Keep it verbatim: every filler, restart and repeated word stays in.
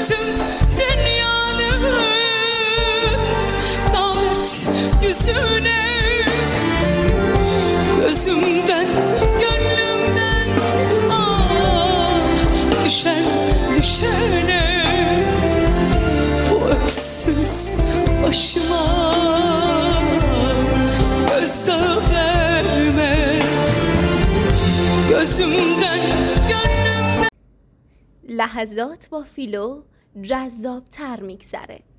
tüm dünyanın lanet yüzüne. Gözümden, gönlümden ah düşen düşene, bu öksüz başıma gözdağı verme. gözümden gönlümden. لحظات با فیلو جذاب تر میگذره.